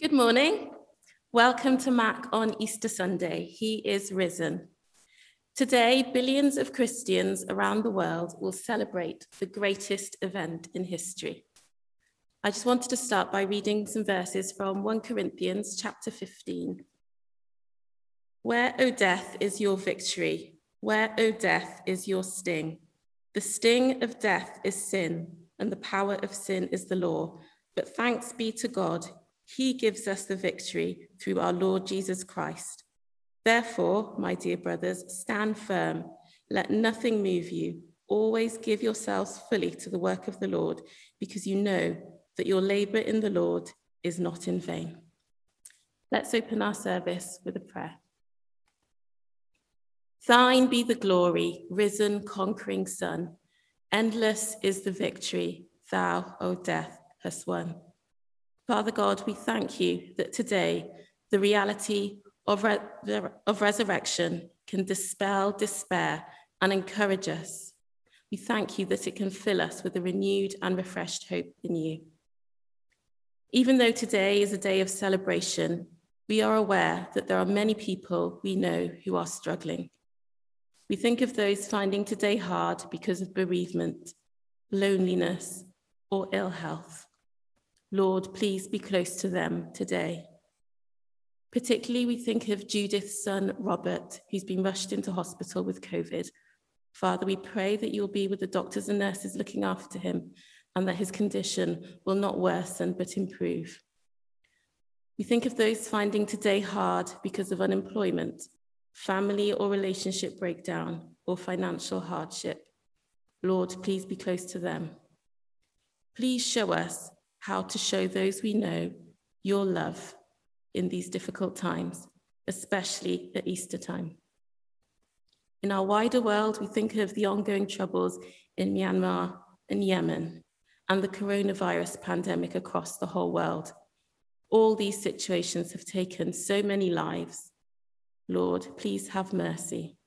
Good morning. Welcome to Mac on Easter Sunday. He is risen. Today, billions of Christians around the world will celebrate the greatest event in history. I just wanted to start by reading some verses from 1 Corinthians chapter 15. Where, O death, is your victory? Where, O death, is your sting? The sting of death is sin, and the power of sin is the law. But thanks be to God, He gives us the victory through our Lord Jesus Christ. Therefore, my dear brothers, stand firm. Let nothing move you. Always give yourselves fully to the work of the Lord, because you know that your labor in the Lord is not in vain. Let's open our service with a prayer. Thine be the glory, risen, conquering Son. Endless is the victory thou, O death, hast won. Father God, we thank you that today the reality of resurrection can dispel despair and encourage us. We thank you that it can fill us with a renewed and refreshed hope in you. Even though today is a day of celebration, we are aware that there are many people we know who are struggling. We think of those finding today hard because of bereavement, loneliness, or ill health. Lord, please be close to them today. Particularly, we think of Judith's son, Robert, who's been rushed into hospital with COVID. Father, we pray that you'll be with the doctors and nurses looking after him and that his condition will not worsen but improve. We think of those finding today hard because of unemployment, family or relationship breakdown, or financial hardship. Lord, please be close to them. Please show us how to show those we know your love in these difficult times, especially at Easter time. In our wider world, we think of the ongoing troubles in Myanmar and Yemen and the coronavirus pandemic across the whole world. All these situations have taken so many lives. Lord, please have mercy.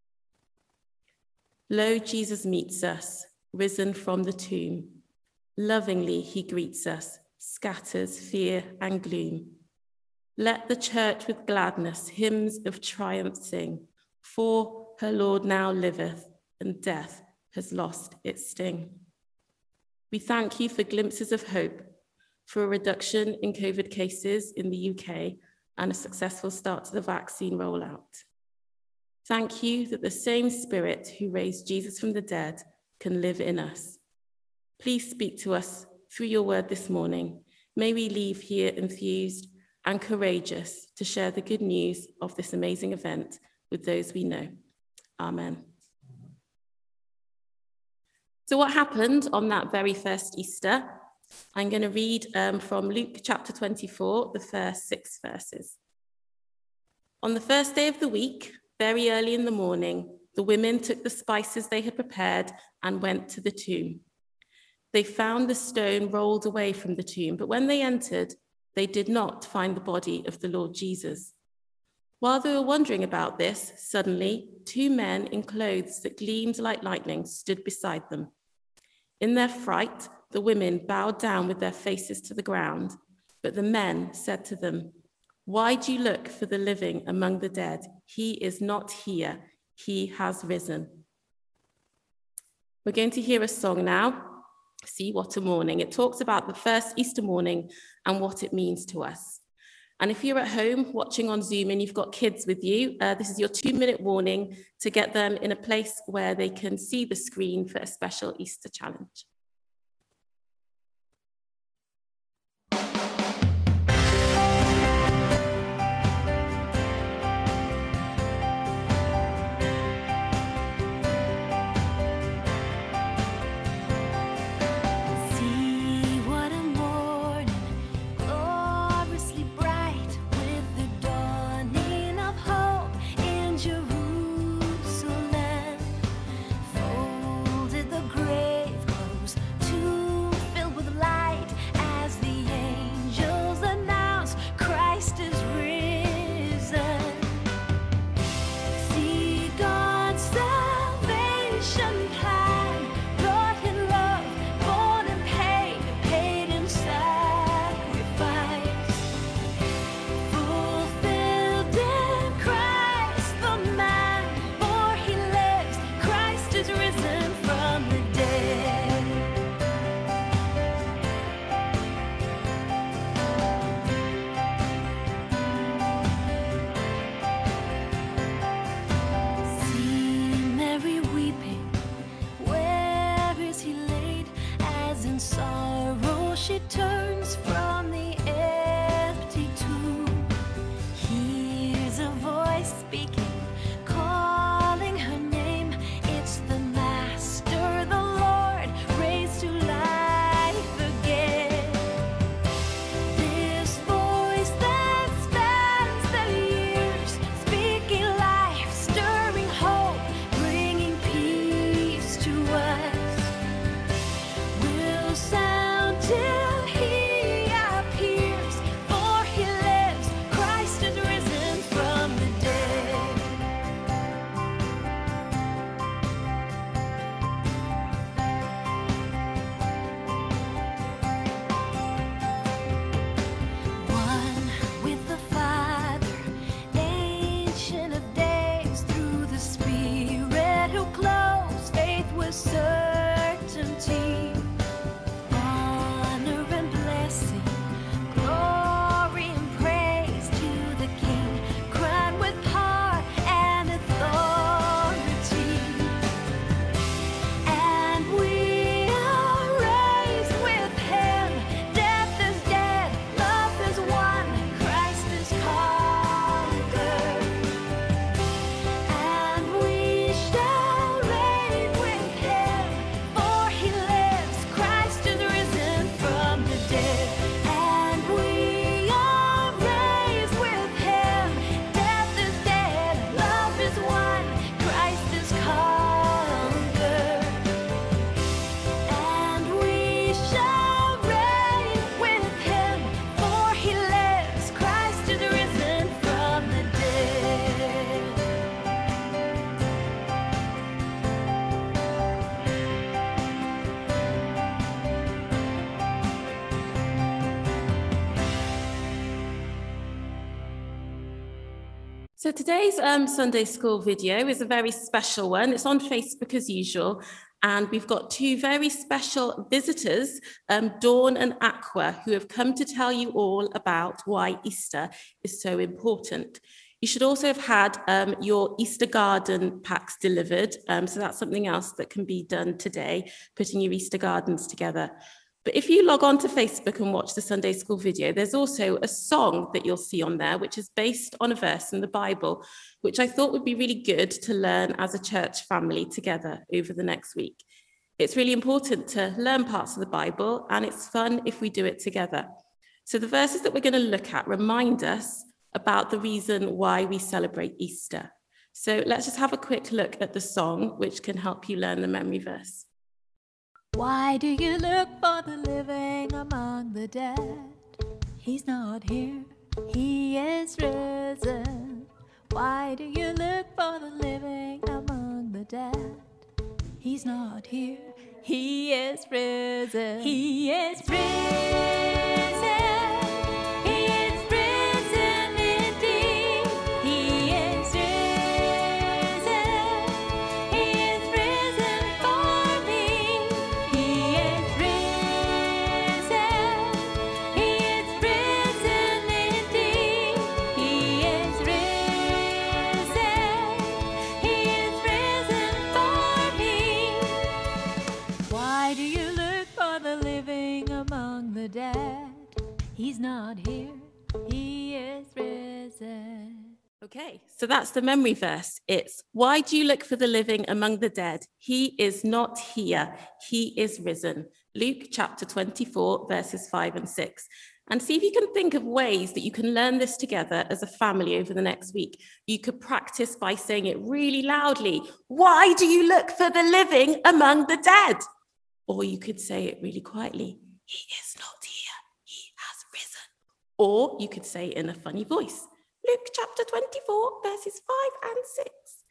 Lo, Jesus meets us, risen from the tomb. Lovingly he greets us, scatters fear and gloom. Let the church with gladness hymns of triumph sing, for her Lord now liveth, and death has lost its sting. We thank you for glimpses of hope, for a reduction in COVID cases in the UK and a successful start to the vaccine rollout. Thank you that the same Spirit who raised Jesus from the dead can live in us. Please speak to us through your word this morning. May we leave here enthused and courageous to share the good news of this amazing event with those we know. Amen. So what happened on that very first Easter? I'm going to read from Luke chapter 24, the first 6 verses. On the first day of the week, very early in the morning, the women took the spices they had prepared and went to the tomb. They found the stone rolled away from the tomb, but when they entered, they did not find the body of the Lord Jesus. While they were wondering about this, suddenly 2 men in clothes that gleamed like lightning stood beside them. In their fright, the women bowed down with their faces to the ground, but the men said to them, "Why do you look for the living among the dead? He is not here, he has risen." We're going to hear a song now. See What a Morning. It talks about the first Easter morning and what it means to us. And if you're at home watching on Zoom and you've got kids with you, this is your 2-minute warning to get them in a place where they can see the screen for a special Easter challenge. Folded the grave clothes So today's Sunday school video is a very special one. It's on Facebook as usual, and we've got two very special visitors, Dawn and Aqua, who have come to tell you all about why Easter is so important. You should also have had your Easter garden packs delivered, so that's something else that can be done today, putting your Easter gardens together. But if you log on to Facebook and watch the Sunday school video, there's also a song that you'll see on there, which is based on a verse in the Bible, which I thought would be really good to learn as a church family together over the next week. It's really important to learn parts of the Bible, and it's fun if we do it together. So the verses that we're going to look at remind us about the reason why we celebrate Easter. So let's just have a quick look at the song, which can help you learn the memory verse. Why do you look for the living among the dead? He's not here, he is risen. Why do you look for the living among the dead? He's not here, he is risen. He is risen. He is risen indeed. He is risen. He is risen for me. He is risen. He is risen indeed. He is risen. He is risen for me. Why do you look for the living among the dead? He's not here, he is risen. Okay, so that's the memory verse. It's, why do you look for the living among the dead? He is not here, he is risen. Luke chapter 24, verses 5 and 6. And see if you can think of ways that you can learn this together as a family over the next week. You could practice by saying it really loudly. Why do you look for the living among the dead? Or you could say it really quietly. He is not here, he has risen. Or you could say it in a funny voice. Luke chapter 24, verses 5 and 6.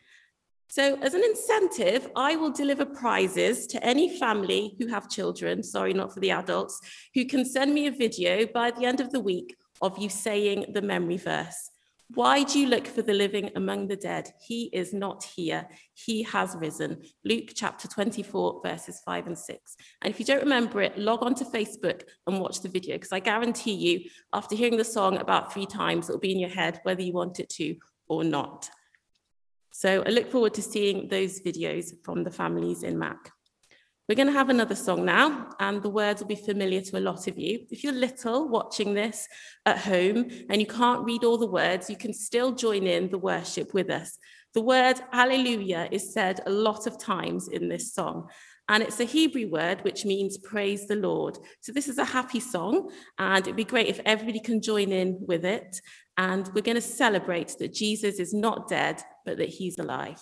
So as an incentive, I will deliver prizes to any family who have children, sorry, not for the adults, who can send me a video by the end of the week of you saying the memory verse. Why do you look for the living among the dead? He is not here. He has risen. Luke chapter 24, verses 5 and 6. And if you don't remember it, log on to Facebook and watch the video, because I guarantee you, after hearing the song about 3 times, it'll be in your head whether you want it to or not. So I look forward to seeing those videos from the families in MAC. We're going to have another song now, and the words will be familiar to a lot of you. If you're little watching this at home and you can't read all the words, you can still join in the worship with us. The word Alleluia is said a lot of times in this song, and it's a Hebrew word which means praise the Lord. So this is a happy song, and it'd be great if everybody can join in with it. And we're going to celebrate that Jesus is not dead, but that he's alive.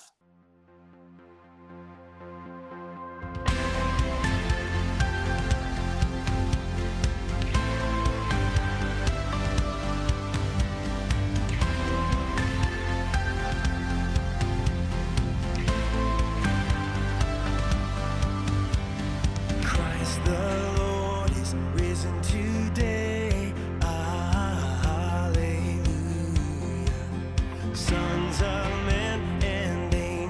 Sons of men and angels.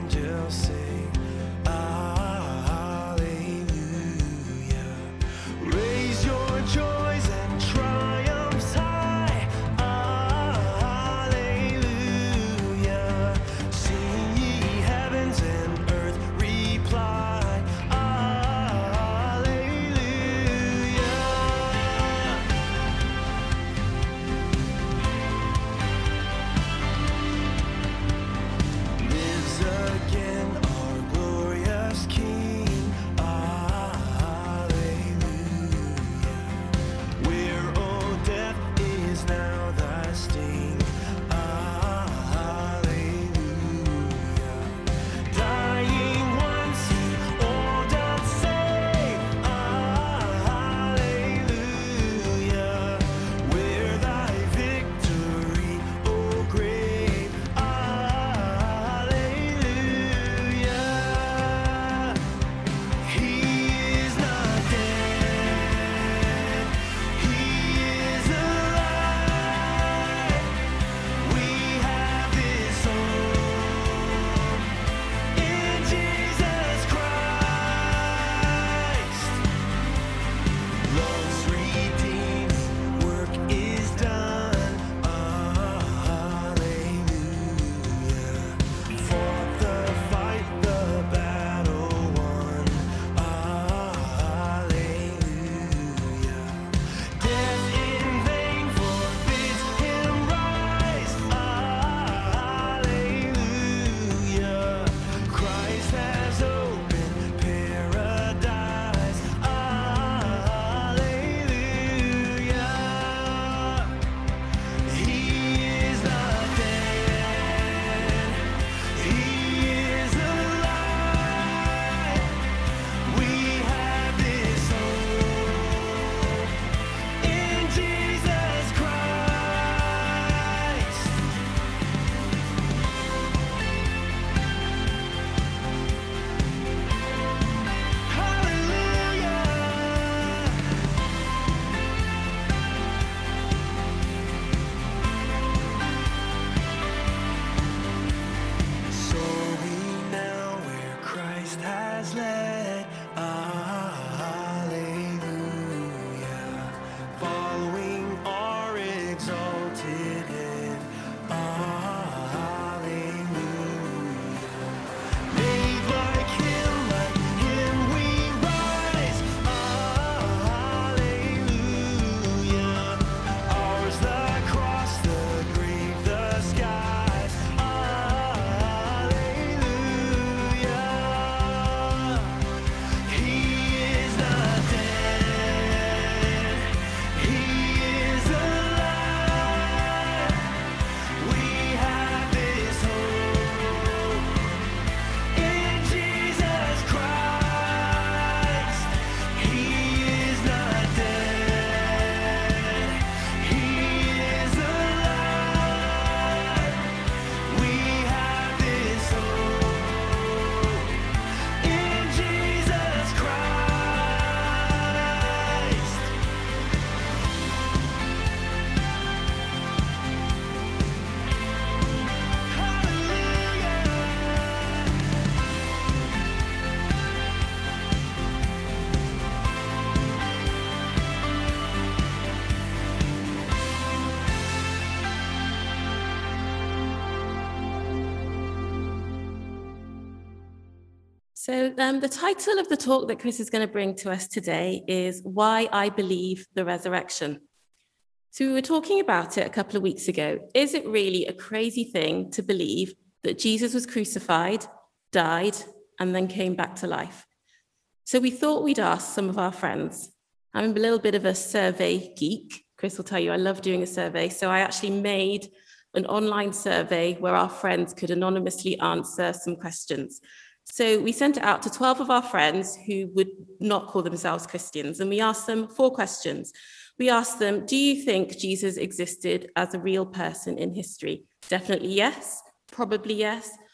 So the title of the talk that Chris is going to bring to us today is Why I Believe the Resurrection. So we were talking about it a couple of weeks ago. Is it really a crazy thing to believe that Jesus was crucified, died, and then came back to life? So we thought we'd ask some of our friends. I'm a little bit of a survey geek. Chris will tell you I love doing a survey. So I actually made an online survey where our friends could anonymously answer some questions. So we sent it out to 12 of our friends who would not call themselves Christians, and we asked them 4 questions. We asked them, do you think Jesus existed as a real person in history? Definitely yes, probably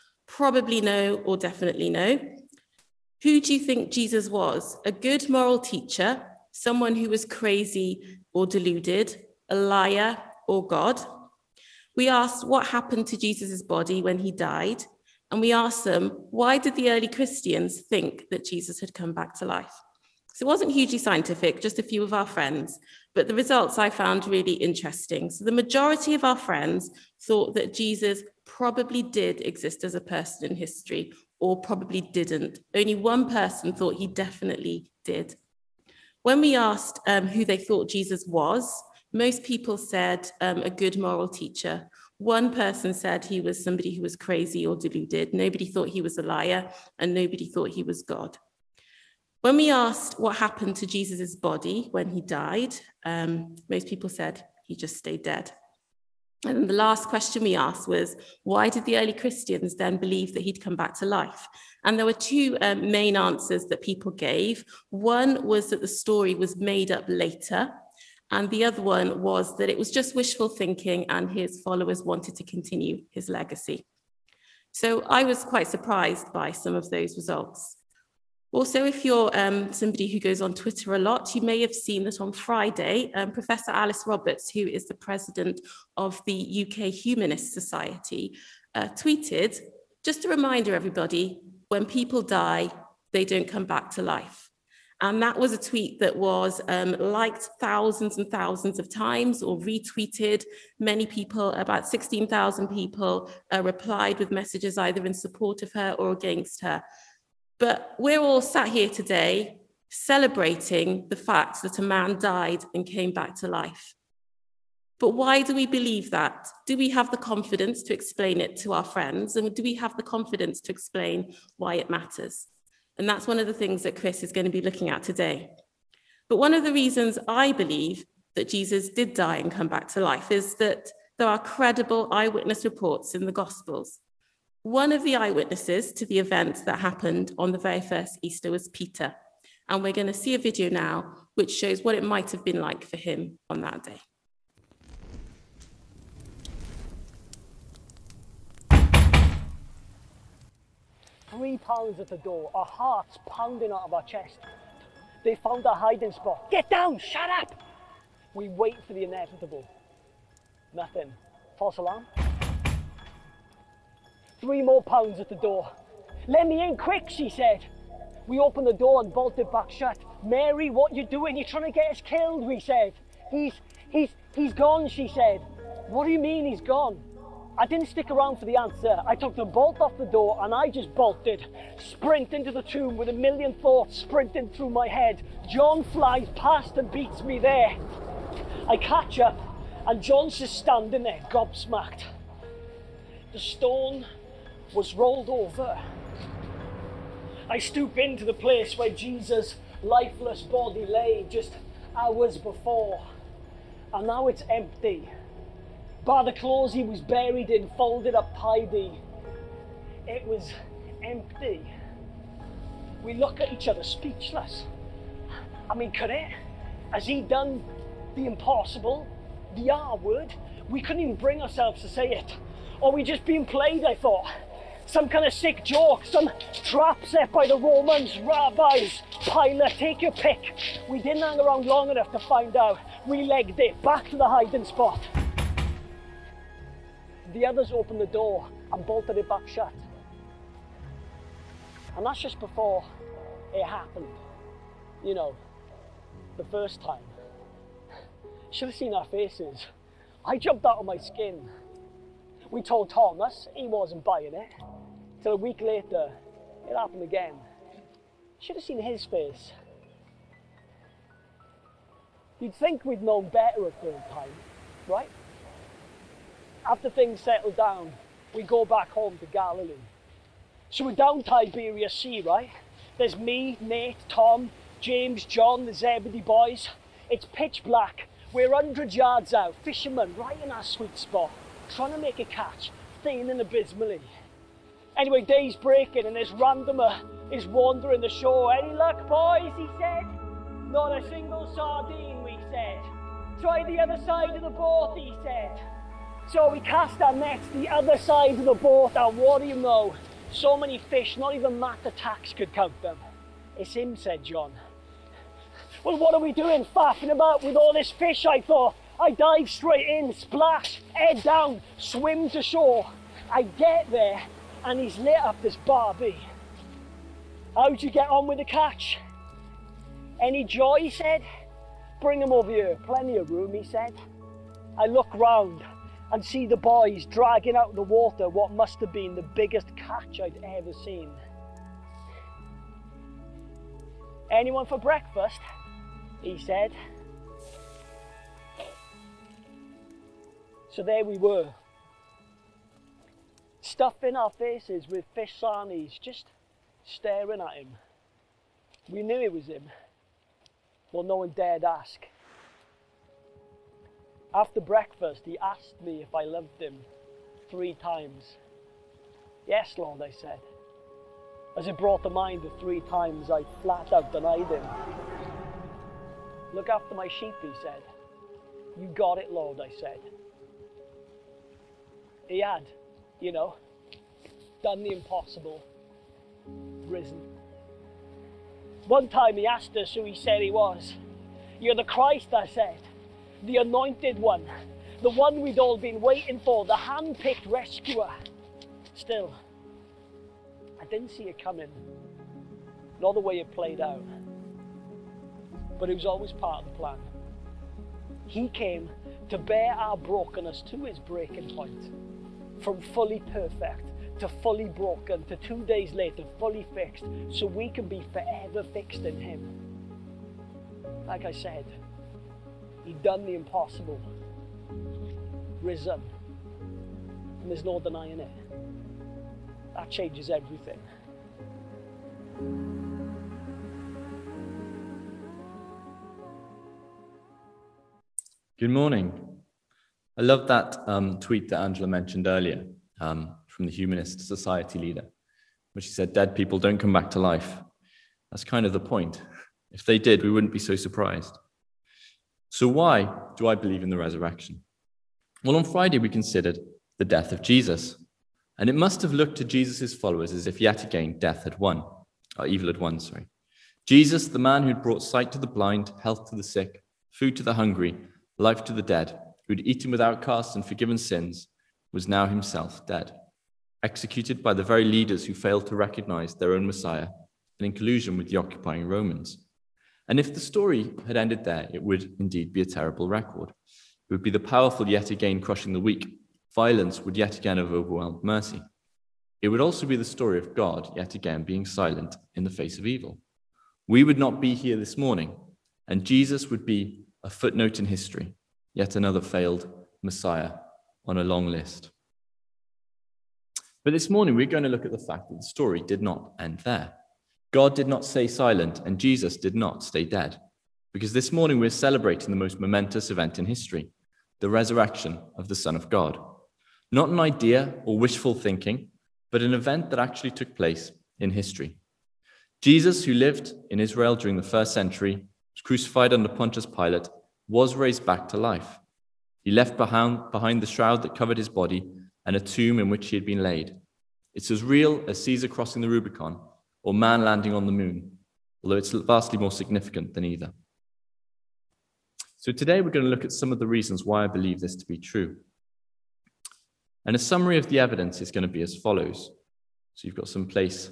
no, or definitely no. Who do you think Jesus was? A good moral teacher, someone who was crazy or deluded, a liar or God? We asked what happened to Jesus's body when he died, and we asked them, why did the early Christians think that Jesus had come back to life? So it wasn't hugely scientific, just a few of our friends, but the results I found really interesting. So the majority of our friends thought that Jesus probably did exist as a person in history, or probably didn't. Only one person thought he definitely did. When we asked who they thought Jesus was, most people said a good moral teacher. One person said he was somebody who was crazy or deluded. Nobody thought he was a liar, and nobody thought he was God. When we asked what happened to Jesus's body when he died, most people said he just stayed dead. And then the last question we asked was, why did the early Christians then believe that he'd come back to life? And there were 2 main answers that people gave. One was that the story was made up later, and the other one was that it was just wishful thinking and his followers wanted to continue his legacy. So I was quite surprised by some of those results. Also, if you're somebody who goes on Twitter a lot, you may have seen that on Friday, Professor Alice Roberts, who is the president of the UK Humanist Society, tweeted, just a reminder, everybody, when people die, they don't come back to life. And that was a tweet that was liked thousands and thousands of times or retweeted. Many people, about 16,000 people, replied with messages either in support of her or against her. But we're all sat here today celebrating the fact that a man died and came back to life. But why do we believe that? Do we have the confidence to explain it to our friends? And do we have the confidence to explain why it matters? And that's one of the things that Chris is going to be looking at today. But one of the reasons I believe that Jesus did die and come back to life is that there are credible eyewitness reports in the Gospels. One of the eyewitnesses to the event that happened on the very first Easter was Peter. And we're going to see a video now which shows what it might have been like for him on that day. £3 at the door, our hearts pounding out of our chest. They found our hiding spot. Get down, shut up! We wait for the inevitable. Nothing. False alarm. 3 more pounds at the door. Let me in quick, she said. We opened the door and bolted back shut. Mary, what you doing? You're trying to get us killed, we said. He's gone, she said. What do you mean he's gone? I didn't stick around for the answer. I took the bolt off the door and I just bolted. Sprint into the tomb with a million thoughts sprinting through my head. John flies past and beats me there. I catch up and John's just standing there, gobsmacked. The stone was rolled over. I stoop into the place where Jesus' lifeless body lay just hours before, and now it's empty. By the clothes he was buried in, folded up tidy, it was empty. We look at each other speechless. I mean, could it? Has he done the impossible, the R word? We couldn't even bring ourselves to say it. Or we just being played, I thought. Some kind of sick joke, some trap set by the Romans, rabbis, Pilate, take your pick. We didn't hang around long enough to find out. We legged it back to the hiding spot. The others opened the door and bolted it back shut. And that's just before it happened. You know, the first time. Should have seen our faces. I jumped out of my skin. We told Thomas, he wasn't buying it. Till a week later, it happened again. Should have seen his face. You'd think we'd known better a third time, right? After things settle down, we go back home to Galilee. So we're down Tiberias Sea, right? There's me, Nate, Tom, James, John, the Zebedee boys. It's pitch black. We're 100 yards out, fishermen right in our sweet spot, trying to make a catch, failing abysmally. Anyway, day's breaking and this randomer is wandering the shore. Any luck, boys, he said. Not a single sardine, we said. Try the other side of the boat, he said. So we cast our nets the other side of the boat, and what do you know? So many fish, not even Matt the Tax could count them. It's him, said John. Well, what are we doing, faffing about with all this fish, I thought. I dive straight in, splash, head down, swim to shore. I get there, and he's lit up this barbie. How'd you get on with the catch? Any joy, he said. Bring him over here, plenty of room, he said. I look round and see the boys dragging out of the water what must have been the biggest catch I'd ever seen. Anyone for breakfast? He said. So there we were, stuffing our faces with fish sarnies, just staring at him. We knew it was him, but no one dared ask. After breakfast, he asked me if I loved him 3 times. Yes, Lord, I said, as it brought to mind the 3 times I flat out denied him. Look after my sheep, he said. You got it, Lord, I said. He had, you know, done the impossible, risen. One time he asked us who he said he was. You're the Christ, I said. The anointed one, the one we'd all been waiting for, the hand-picked rescuer. Still, I didn't see it coming, not the way it played out, but it was always part of the plan. He came to bear our brokenness to his breaking point, from fully perfect to fully broken to 2 days later fully fixed, so we can be forever fixed in him. Like I said, he'd done the impossible, risen, and there's no denying it. That changes everything. Good morning. I love that tweet that Angela mentioned earlier from the Humanist Society leader, where she said, dead people don't come back to life. That's kind of the point. If they did, we wouldn't be so surprised. So why do I believe in the resurrection? Well, on Friday, we considered the death of Jesus. And it must have looked to Jesus' followers as if yet again death had won, or evil had won, sorry. Jesus, the man who'd brought sight to the blind, health to the sick, food to the hungry, life to the dead, who'd eaten with outcasts and forgiven sins, was now himself dead, executed by the very leaders who failed to recognize their own Messiah and in collusion with the occupying Romans. And if the story had ended there, it would indeed be a terrible record. It would be the powerful yet again crushing the weak. Violence would yet again have overwhelmed mercy. It would also be the story of God yet again being silent in the face of evil. We would not be here this morning, and Jesus would be a footnote in history, yet another failed Messiah on a long list. But this morning, we're going to look at the fact that the story did not end there. God did not stay silent, and Jesus did not stay dead. Because this morning, we're celebrating the most momentous event in history, the resurrection of the Son of God. Not an idea or wishful thinking, but an event that actually took place in history. Jesus, who lived in Israel during the first century, was crucified under Pontius Pilate, was raised back to life. He left behind the shroud that covered his body and a tomb in which he had been laid. It's as real as Caesar crossing the Rubicon or man landing on the moon, although it's vastly more significant than either. So today we're going to look at some of the reasons why I believe this to be true. And a summary of the evidence is going to be as follows. So you've got some place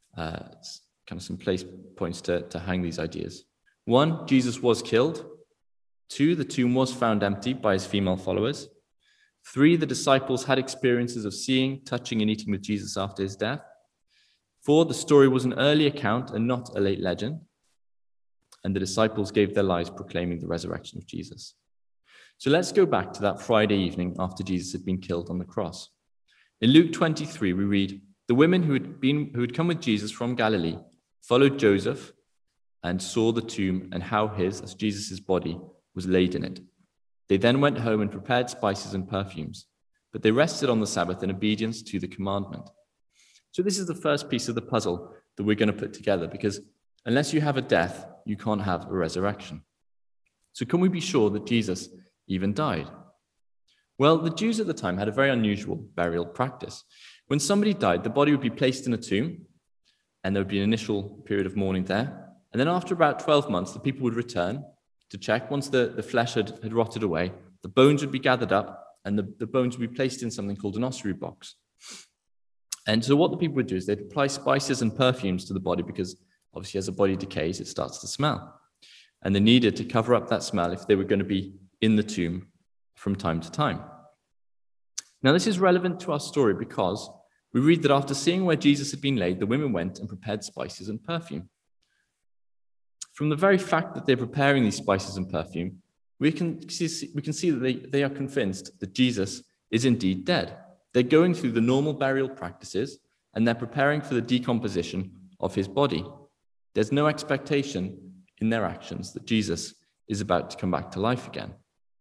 points to hang these ideas. 1, Jesus was killed. 2, the tomb was found empty by his female followers. 3, the disciples had experiences of seeing, touching, and eating with Jesus after his death. For the story was an early account and not a late legend, and the disciples gave their lives proclaiming the resurrection of Jesus. So let's go back to that Friday evening after Jesus had been killed on the cross. In Luke 23, we read, the women who had come with Jesus from Galilee followed Joseph and saw the tomb and how as Jesus' body was laid in it. They then went home and prepared spices and perfumes, but they rested on the Sabbath in obedience to the commandment. So this is the first piece of the puzzle that we're going to put together, because unless you have a death, you can't have a resurrection. So can we be sure that Jesus even died? Well, the Jews at the time had a very unusual burial practice. When somebody died, the body would be placed in a tomb, and there would be an initial period of mourning there. And then after about 12 months, the people would return to check. Once the flesh had rotted away, the bones would be gathered up, and the bones would be placed in something called an ossuary box. And so what the people would do is they'd apply spices and perfumes to the body, because obviously as the body decays, it starts to smell. And they needed to cover up that smell if they were going to be in the tomb from time to time. Now, this is relevant to our story because we read that after seeing where Jesus had been laid, the women went and prepared spices and perfume. From the very fact that they're preparing these spices and perfume, we can see that they are convinced that Jesus is indeed dead. They're going through the normal burial practices, and they're preparing for the decomposition of his body. There's no expectation in their actions that Jesus is about to come back to life again.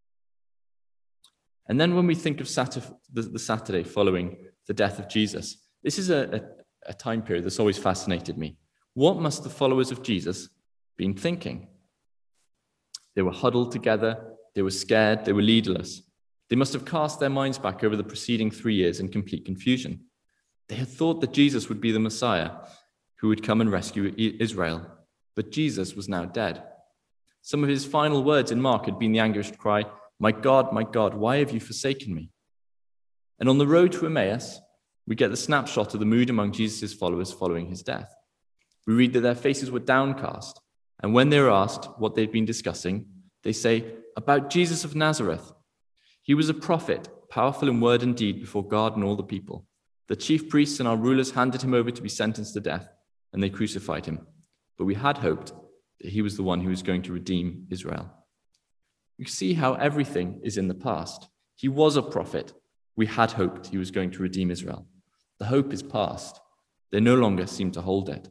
And then when we think of the Saturday following the death of Jesus, this is a time period that's always fascinated me. What must the followers of Jesus been thinking? They were huddled together, they were scared, they were leaderless. They must have cast their minds back over the preceding 3 years in complete confusion. They had thought that Jesus would be the Messiah who would come and rescue Israel, but Jesus was now dead. Some of his final words in Mark had been the anguished cry, my God, why have you forsaken me?" And on the road to Emmaus, we get the snapshot of the mood among Jesus' followers following his death. We read that their faces were downcast, and when they were asked what they'd been discussing, they say, "About Jesus of Nazareth. He was a prophet, powerful in word and deed before God and all the people. The chief priests and our rulers handed him over to be sentenced to death, and they crucified him. But we had hoped that he was the one who was going to redeem Israel." You see how everything is in the past. He was a prophet. We had hoped he was going to redeem Israel. The hope is past. They no longer seem to hold it.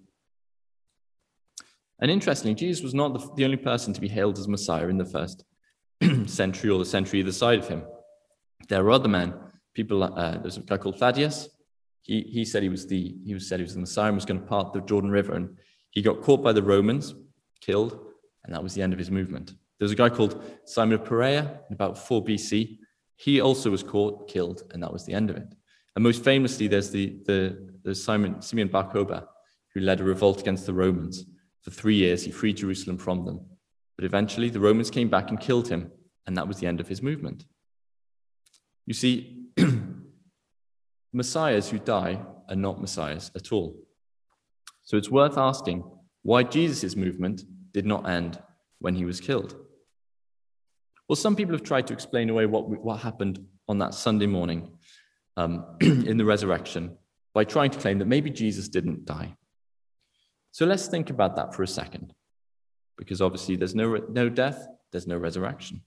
And interestingly, Jesus was not the only person to be hailed as Messiah in the first century or the century either side of him. There were other men. There's a guy called Thaddeus. He said he was the Messiah and was going to part the Jordan River, and he got caught by the Romans, killed, and that was the end of his movement. There's a guy called Simon of Perea in about 4 BC. He also was caught, killed, and that was the end of it. And most famously, there's Simeon Bar Kokhba, who led a revolt against the Romans. For 3 years, he freed Jerusalem from them. But eventually, the Romans came back and killed him, and that was the end of his movement. You see, messiahs who die are not messiahs at all. So it's worth asking why Jesus' movement did not end when he was killed. Well, some people have tried to explain away what happened on that Sunday morning in the resurrection by trying to claim that maybe Jesus didn't die. So let's think about that for a second, because obviously there's no death, there's no resurrection.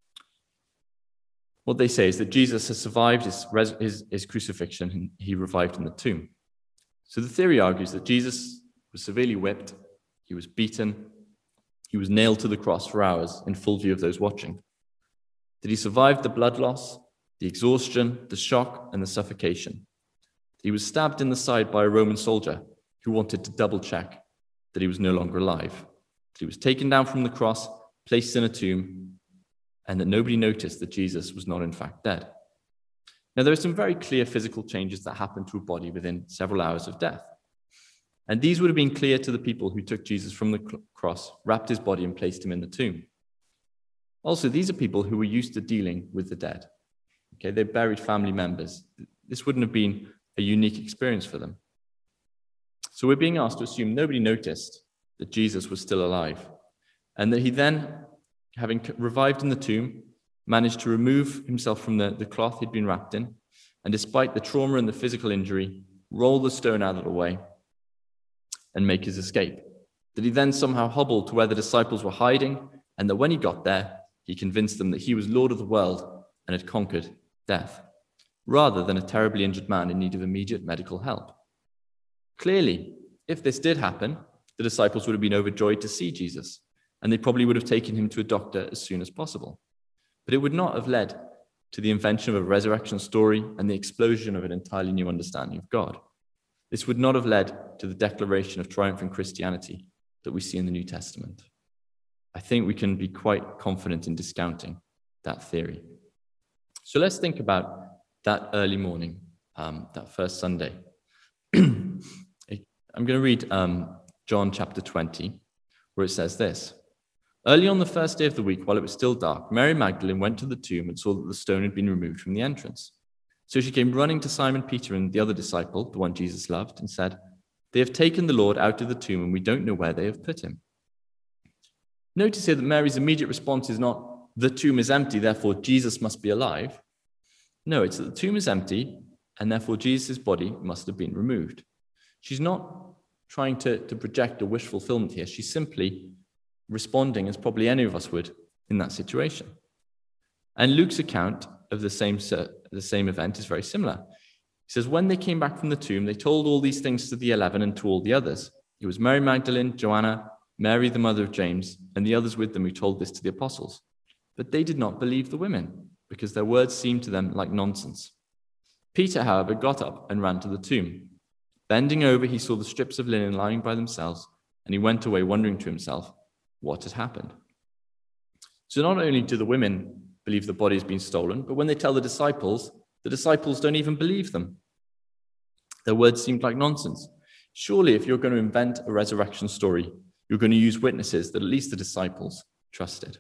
What they say is that Jesus has survived his crucifixion and he revived in the tomb. So the theory argues that Jesus was severely whipped, he was beaten, he was nailed to the cross for hours in full view of those watching. That he survived the blood loss, the exhaustion, the shock, and the suffocation. He was stabbed in the side by a Roman soldier who wanted to double check that he was no longer alive. That he was taken down from the cross, placed in a tomb, and that nobody noticed that Jesus was not in fact dead. Now, there are some very clear physical changes that happened to a body within several hours of death. And these would have been clear to the people who took Jesus from the cross, wrapped his body, and placed him in the tomb. Also, these are people who were used to dealing with the dead. Okay, they buried family members. This wouldn't have been a unique experience for them. So we're being asked to assume nobody noticed that Jesus was still alive, and that he then, having revived in the tomb, managed to remove himself from the cloth he'd been wrapped in, and despite the trauma and the physical injury, roll the stone out of the way, and make his escape, that he then somehow hobbled to where the disciples were hiding, and that when he got there, he convinced them that he was Lord of the world and had conquered death, rather than a terribly injured man in need of immediate medical help. Clearly, if this did happen, the disciples would have been overjoyed to see Jesus, and they probably would have taken him to a doctor as soon as possible. But it would not have led to the invention of a resurrection story and the explosion of an entirely new understanding of God. This would not have led to the declaration of triumphant Christianity that we see in the New Testament. I think we can be quite confident in discounting that theory. So let's think about that early morning, that first Sunday. I'm going to read John chapter 20, where it says this. Early on the first day of the week, while it was still dark, Mary Magdalene went to the tomb and saw that the stone had been removed from the entrance. So she came running to Simon Peter and the other disciple, the one Jesus loved, and said, "They have taken the Lord out of the tomb, and we don't know where they have put him." Notice here that Mary's immediate response is not, "The tomb is empty, therefore Jesus must be alive." No, it's that the tomb is empty, and therefore Jesus' body must have been removed. She's not trying to project a wish fulfillment here. She's simply responding as probably any of us would in that situation. And Luke's account of the same event is very similar. He says, when they came back from the tomb, they told all these things to the 11 and to all the others. It was Mary Magdalene, Joanna, Mary, the mother of James, and the others with them who told this to the apostles. But they did not believe the women, because their words seemed to them like nonsense. Peter, however, got up and ran to the tomb. Bending over, he saw the strips of linen lying by themselves, and he went away wondering to himself what had happened. So not only do the women believe the body has been stolen, but when they tell the disciples don't even believe them. Their words seemed like nonsense. Surely, if you're going to invent a resurrection story, you're going to use witnesses that at least the disciples trusted.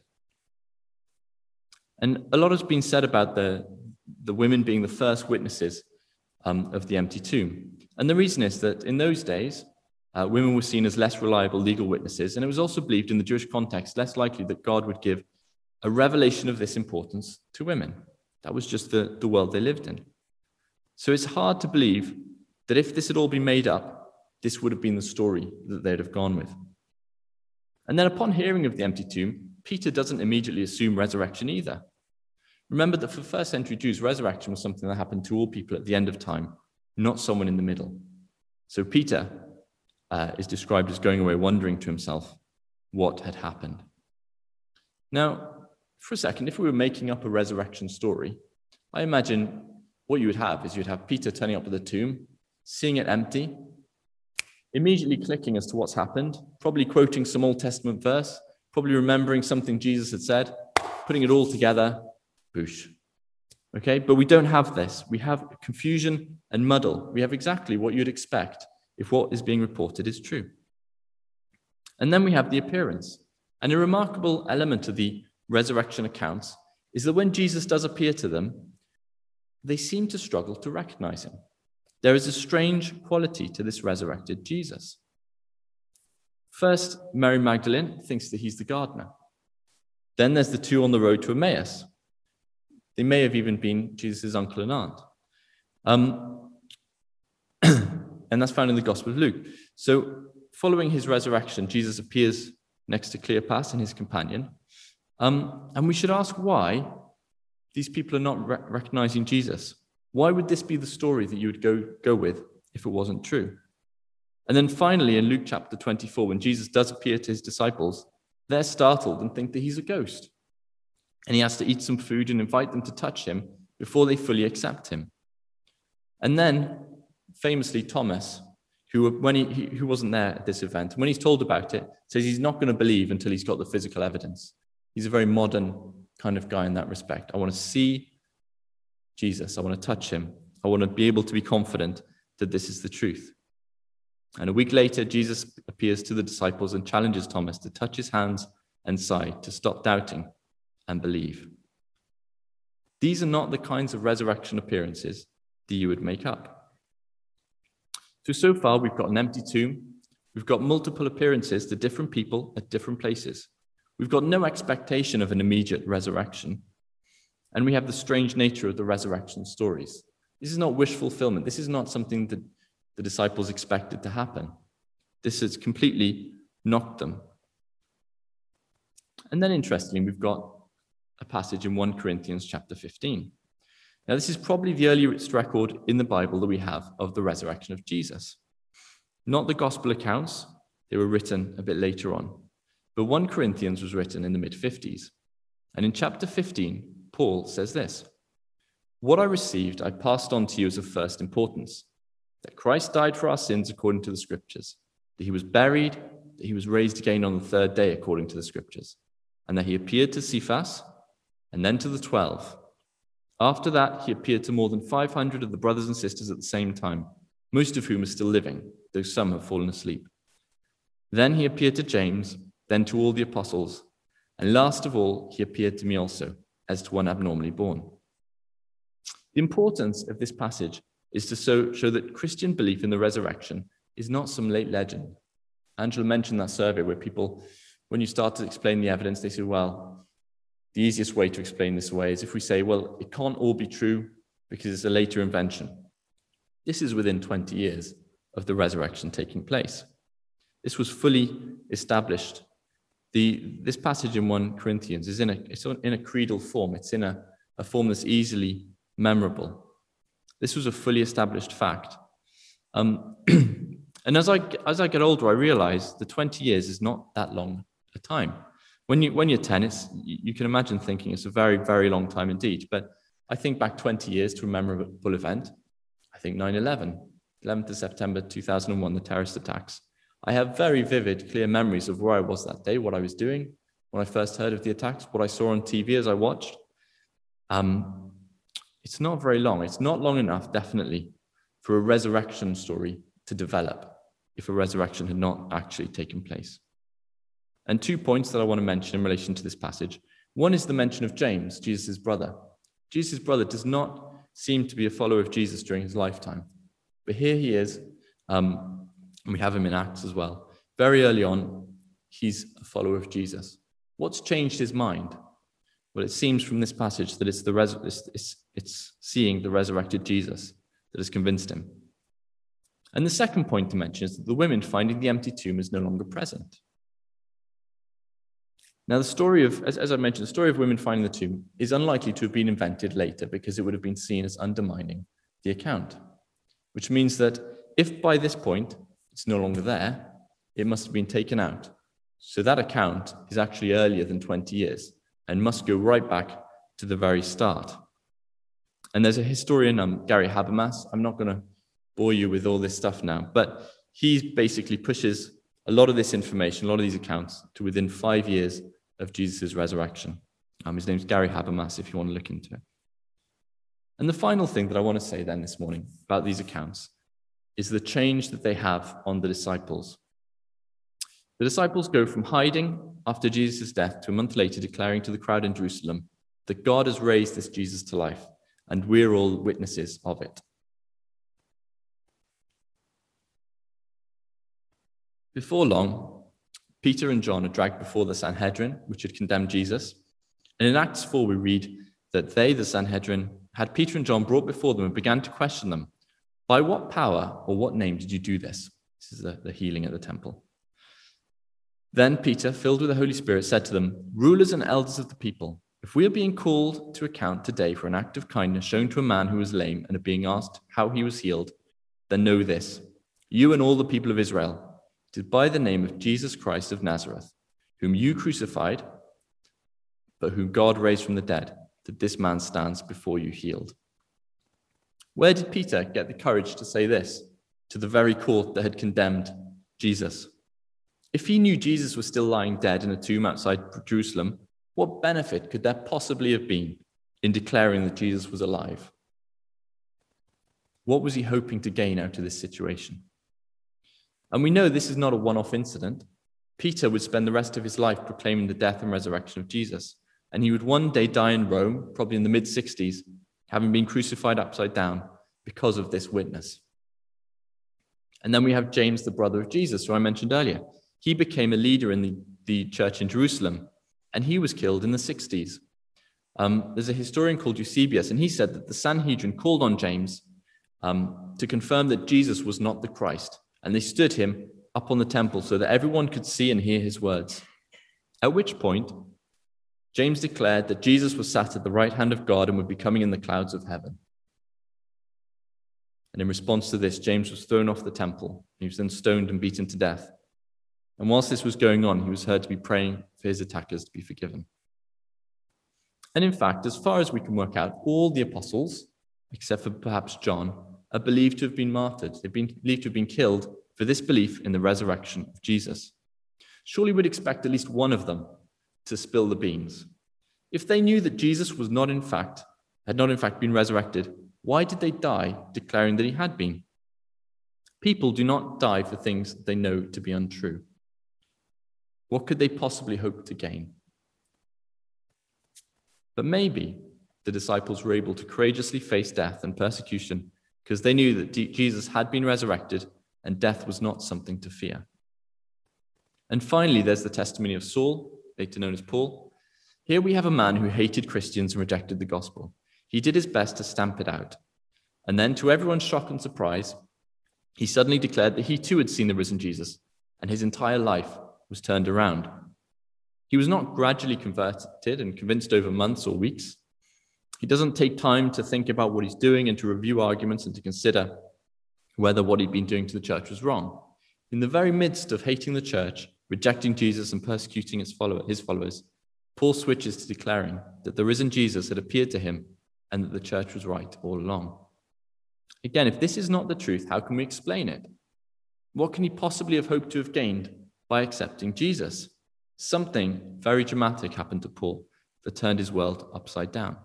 And a lot has been said about the women being the first witnesses of the empty tomb. And the reason is that in those days, women were seen as less reliable legal witnesses, and it was also believed in the Jewish context less likely that God would give a revelation of this importance to women. That was just the world they lived in. So it's hard to believe that if this had all been made up, this would have been the story that they'd have gone with. And then upon hearing of the empty tomb, Peter doesn't immediately assume resurrection either. Remember that for first century Jews, resurrection was something that happened to all people at the end of time, not someone in the middle. So Peter is described as going away wondering to himself what had happened. Now, for a second, if we were making up a resurrection story, I imagine what you would have is you'd have Peter turning up at the tomb, seeing it empty, immediately clicking as to what's happened, probably quoting some Old Testament verse, probably remembering something Jesus had said, putting it all together, boosh. Okay, but we don't have this. We have confusion and muddle. We have exactly what you'd expect if what is being reported is true. And then we have the appearance. And a remarkable element of the resurrection accounts is that when Jesus does appear to them, they seem to struggle to recognize him. There is a strange quality to this resurrected Jesus. First, Mary Magdalene thinks that he's the gardener. Then there's the two on the road to Emmaus. They may have even been Jesus' uncle and aunt. And that's found in the Gospel of Luke. So following his resurrection, Jesus appears next to Cleopas and his companion. And we should ask why these people are not recognizing Jesus. Why would this be the story that you would go with if it wasn't true? And then finally, in Luke chapter 24, when Jesus does appear to his disciples, they're startled and think that he's a ghost. And he has to eat some food and invite them to touch him before they fully accept him. And then, famously, Thomas, who wasn't there at this event, when he's told about it, says he's not going to believe until he's got the physical evidence. He's a very modern kind of guy in that respect. I want to see Jesus. I want to touch him. I want to be able to be confident that this is the truth. And a week later, Jesus appears to the disciples and challenges Thomas to touch his hands and side, to stop doubting and believe. These are not the kinds of resurrection appearances that you would make up. So far, we've got an empty tomb. We've got multiple appearances to different people at different places. We've got no expectation of an immediate resurrection. And we have the strange nature of the resurrection stories. This is not wish fulfillment. This is not something that the disciples expected to happen. This has completely knocked them. And then interestingly, we've got a passage in 1 Corinthians chapter 15. Now, this is probably the earliest record in the Bible that we have of the resurrection of Jesus. Not the gospel accounts, they were written a bit later on. But 1 Corinthians was written in the mid-50s. And in chapter 15, Paul says this: "What I received, I passed on to you as of first importance, that Christ died for our sins according to the scriptures, that he was buried, that he was raised again on the third day according to the scriptures, and that he appeared to Cephas, and then to the 12. After that, he appeared to more than 500 of the brothers and sisters at the same time, most of whom are still living, though some have fallen asleep. Then he appeared to James, then to all the apostles, and last of all, he appeared to me also, as to one abnormally born." The importance of this passage is to show that Christian belief in the resurrection is not some late legend. Angela mentioned that survey where people, when you start to explain the evidence, they say, well, the easiest way to explain this away is if we say, well, it can't all be true because it's a later invention. This is within 20 years of the resurrection taking place. This was fully established. This passage in 1 Corinthians is in a creedal form. It's in a form that's easily memorable. This was a fully established fact. And as I get older, I realize the 20 years is not that long a time. When you're 10, you can imagine thinking it's a very, very long time indeed. But I think back 20 years to a memorable event. I think 9/11, 11th of September 2001, the terrorist attacks. I have very vivid, clear memories of where I was that day, what I was doing when I first heard of the attacks, what I saw on TV as I watched. It's not very long. It's not long enough, definitely, for a resurrection story to develop if a resurrection had not actually taken place. And 2 points that I want to mention in relation to this passage. One is the mention of James, Jesus' brother. Jesus' brother does not seem to be a follower of Jesus during his lifetime. But here he is, and we have him in Acts as well. Very early on, he's a follower of Jesus. What's changed his mind? Well, it seems from this passage that it's seeing the resurrected Jesus that has convinced him. And the second point to mention is that the women finding the empty tomb is no longer present. Now, the story of, as I mentioned, the story of women finding the tomb is unlikely to have been invented later because it would have been seen as undermining the account, which means that if by this point it's no longer there, it must have been taken out. So that account is actually earlier than 20 years and must go right back to the very start. And there's a historian, Gary Habermas. I'm not going to bore you with all this stuff now, but he basically pushes a lot of this information, a lot of these accounts, to within 5 years of Jesus' resurrection. His name's Gary Habermas, if you want to look into it. And the final thing that I want to say then this morning about these accounts is the change that they have on the disciples. The disciples go from hiding after Jesus' death to a month later declaring to the crowd in Jerusalem that God has raised this Jesus to life, and we're all witnesses of it. Before long, Peter and John are dragged before the Sanhedrin, which had condemned Jesus. And in Acts 4, we read that they, the Sanhedrin, had Peter and John brought before them and began to question them. By what power or what name did you do this? This is the healing at the temple. Then Peter, filled with the Holy Spirit, said to them, rulers and elders of the people, if we are being called to account today for an act of kindness shown to a man who was lame and are being asked how he was healed, then know this, you and all the people of Israel, it is by the name of Jesus Christ of Nazareth, whom you crucified, but whom God raised from the dead, that this man stands before you healed. Where did Peter get the courage to say this to the very court that had condemned Jesus? If he knew Jesus was still lying dead in a tomb outside Jerusalem, what benefit could there possibly have been in declaring that Jesus was alive? What was he hoping to gain out of this situation? And we know this is not a one-off incident. Peter would spend the rest of his life proclaiming the death and resurrection of Jesus, and he would one day die in Rome, probably in the mid-60s, having been crucified upside down because of this witness. And then we have James, the brother of Jesus, who I mentioned earlier. He became a leader in the church in Jerusalem, and he was killed in the 60s. There's a historian called Eusebius, and he said that the Sanhedrin called on James to confirm that Jesus was not the Christ, and they stood him up on the temple so that everyone could see and hear his words. At which point, James declared that Jesus was sat at the right hand of God and would be coming in the clouds of heaven. And in response to this, James was thrown off the temple. He was then stoned and beaten to death. And whilst this was going on, he was heard to be praying for his attackers to be forgiven. And in fact, as far as we can work out, all the apostles, except for perhaps John, are believed to have been martyred. They've been believed to have been killed for this belief in the resurrection of Jesus. Surely we'd expect at least one of them to spill the beans. If they knew that Jesus was had not in fact been resurrected, why did they die declaring that he had been? People do not die for things they know to be untrue. What could they possibly hope to gain? But maybe the disciples were able to courageously face death and persecution because they knew that Jesus had been resurrected and death was not something to fear. And finally, there's the testimony of Saul, later known as Paul. Here we have a man who hated Christians and rejected the gospel. He did his best to stamp it out. And then, to everyone's shock and surprise, he suddenly declared that he too had seen the risen Jesus, and his entire life was turned around. He was not gradually converted and convinced over months or weeks. He doesn't take time to think about what he's doing and to review arguments and to consider whether what he'd been doing to the church was wrong. In the very midst of hating the church, rejecting Jesus and persecuting his followers, Paul switches to declaring that the risen Jesus had appeared to him and that the church was right all along. Again, if this is not the truth, how can we explain it? What can he possibly have hoped to have gained by accepting Jesus? Something very dramatic happened to Paul that turned his world upside down.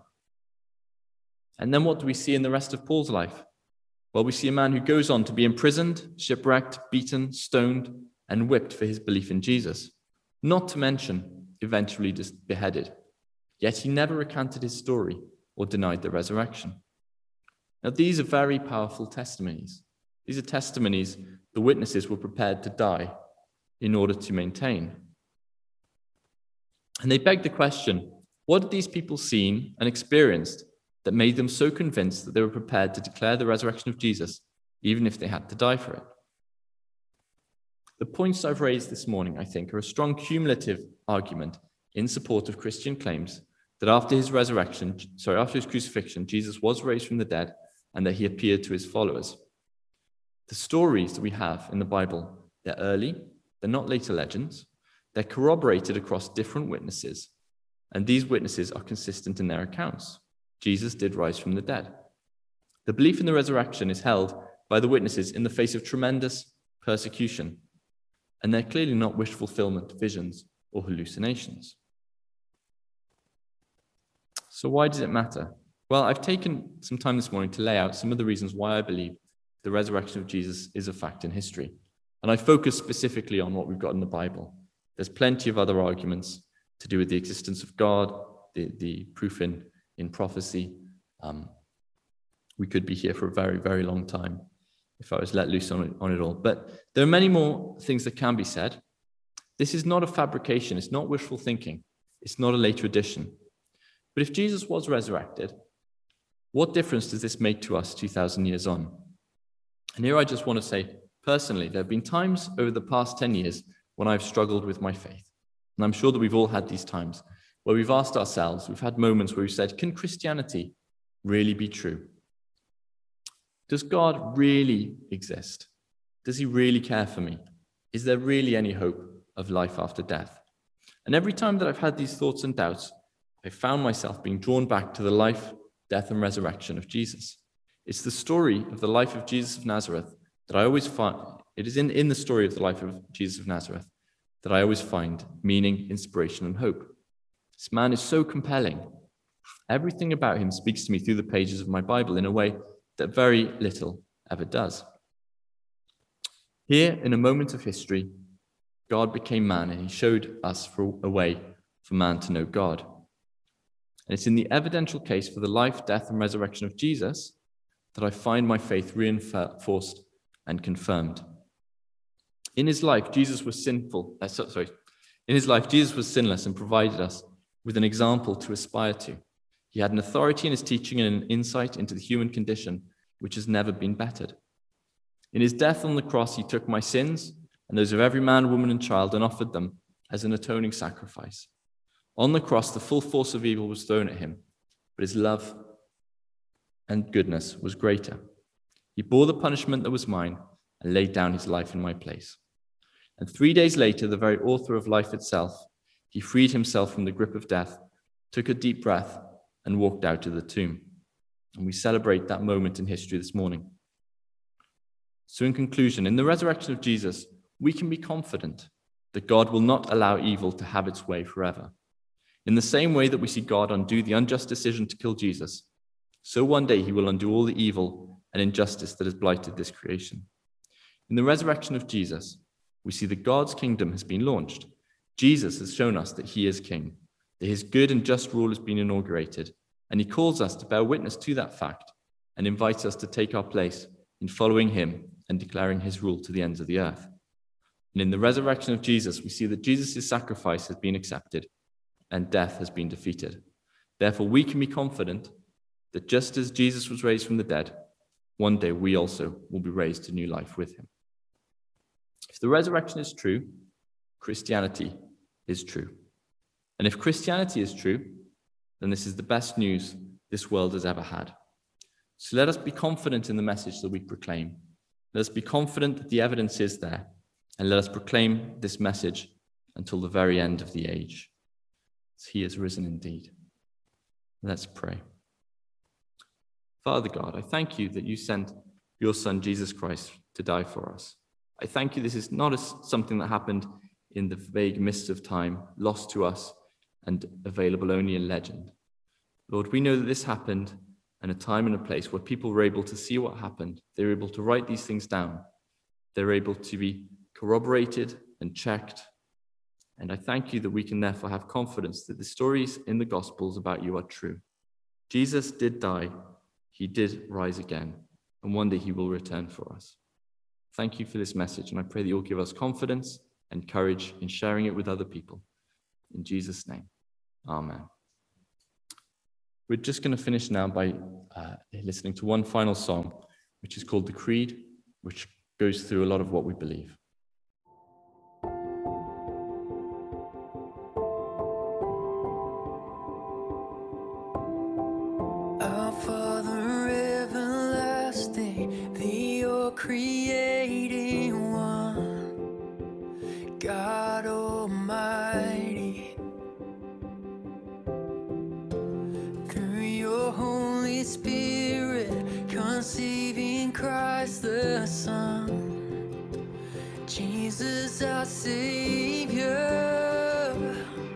And then what do we see in the rest of Paul's life? Well, we see a man who goes on to be imprisoned, shipwrecked, beaten, stoned, and whipped for his belief in Jesus, not to mention eventually just beheaded. Yet he never recanted his story or denied the resurrection. Now, these are very powerful testimonies. These are testimonies the witnesses were prepared to die in order to maintain. And they beg the question, what had these people seen and experienced that made them so convinced that they were prepared to declare the resurrection of Jesus, even if they had to die for it? The points I've raised this morning, I think, are a strong cumulative argument in support of Christian claims that after his crucifixion, Jesus was raised from the dead and that he appeared to his followers. The stories that we have in the Bible, they're early, they're not later legends, they're corroborated across different witnesses, and these witnesses are consistent in their accounts. Jesus did rise from the dead. The belief in the resurrection is held by the witnesses in the face of tremendous persecution, and they're clearly not wish fulfillment, visions, or hallucinations. So why does it matter? Well, I've taken some time this morning to lay out some of the reasons why I believe the resurrection of Jesus is a fact in history. And I focus specifically on what we've got in the Bible. There's plenty of other arguments to do with the existence of God, the proof in prophecy. We could be here for a very, very long time if I was let loose on it all. But there are many more things that can be said. This is not a fabrication. It's not wishful thinking. It's not a later addition. But if Jesus was resurrected, what difference does this make to us 2,000 years on? And here I just want to say, personally, there have been times over the past 10 years when I've struggled with my faith. And I'm sure that we've all had these times where we've asked ourselves, we've had moments where we've said, can Christianity really be true? Does God really exist? Does he really care for me? Is there really any hope of life after death? And every time that I've had these thoughts and doubts, I found myself being drawn back to the life, death, and resurrection of Jesus. It's the story of the life of Jesus of Nazareth that I always find, it is in the story of the life of Jesus of Nazareth that I always find meaning, inspiration, and hope. This man is so compelling. Everything about him speaks to me through the pages of my Bible in a way that very little ever does. Here, in a moment of history, God became man and he showed us a way for man to know God. And it's in the evidential case for the life, death, and resurrection of Jesus that I find my faith reinforced and confirmed. In his life, Jesus was sinless and provided us with an example to aspire to. He had an authority in his teaching and an insight into the human condition which has never been bettered. In his death on the cross, he took my sins and those of every man, woman, and child, and offered them as an atoning sacrifice. On the cross, the full force of evil was thrown at him, but his love and goodness was greater. He bore the punishment that was mine and laid down his life in my place. And 3 days later, the very author of life itself, he freed himself from the grip of death, took a deep breath, and walked out of the tomb. And we celebrate that moment in history this morning. So in conclusion, in the resurrection of Jesus, we can be confident that God will not allow evil to have its way forever. In the same way that we see God undo the unjust decision to kill Jesus, so one day he will undo all the evil and injustice that has blighted this creation. In the resurrection of Jesus, we see that God's kingdom has been launched. Jesus has shown us that he is king, that his good and just rule has been inaugurated, and he calls us to bear witness to that fact and invites us to take our place in following him and declaring his rule to the ends of the earth. And in the resurrection of Jesus, we see that Jesus' sacrifice has been accepted and death has been defeated. Therefore, we can be confident that just as Jesus was raised from the dead, one day we also will be raised to new life with him. If the resurrection is true, Christianity is true. And if Christianity is true, then this is the best news this world has ever had. So let us be confident in the message that we proclaim. Let us be confident that the evidence is there, and let us proclaim this message until the very end of the age. He is risen indeed. Let's pray. Father God, I thank you that you sent your Son, Jesus Christ, to die for us. I thank you this is not something that happened in the vague mists of time, lost to us and available only in legend. Lord, we know that this happened in a time and a place where people were able to see what happened. They were able to write these things down. They were able to be corroborated and checked. And I thank you that we can therefore have confidence that the stories in the Gospels about you are true. Jesus did die. He did rise again. And one day he will return for us. Thank you for this message. And I pray that you'll give us confidence and courage in sharing it with other people. In Jesus' name, amen. We're just going to finish now by listening to one final song, which is called The Creed, which goes through a lot of what we believe. Our Father everlasting, the all-creating one, God Almighty, through your Holy Spirit, conceiving Christ the Son, Jesus our Savior.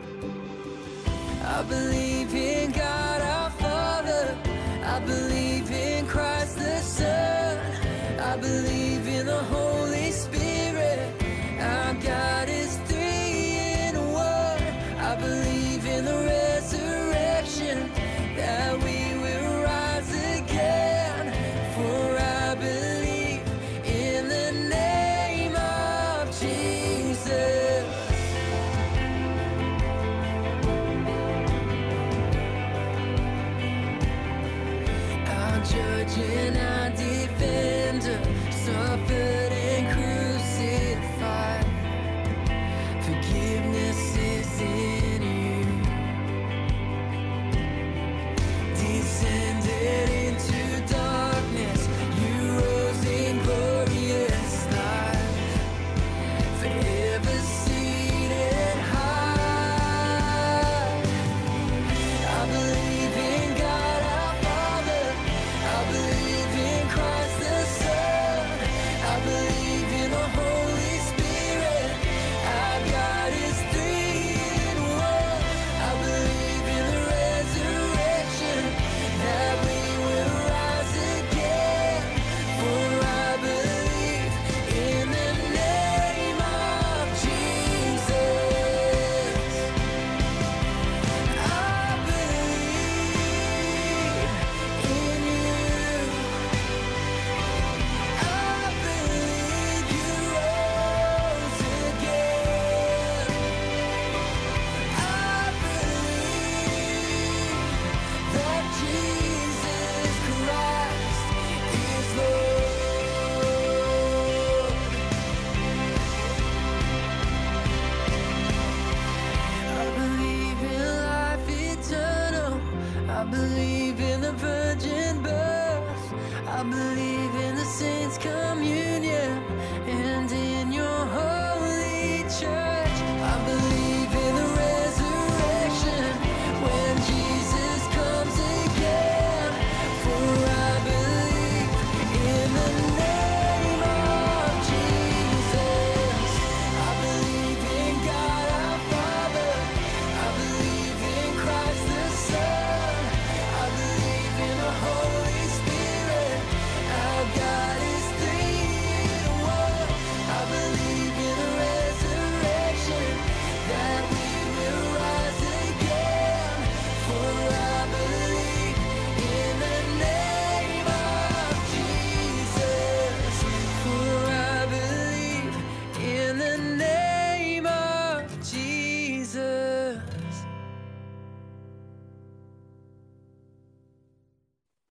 I believe in God our Father, I believe in Christ the Son, I believe in the Holy Spirit, our God is three in one. I believe in the resurrection, that we will rise again, for I believe in the name of Jesus. Our judge and our defender, Son believe in the saints' communion.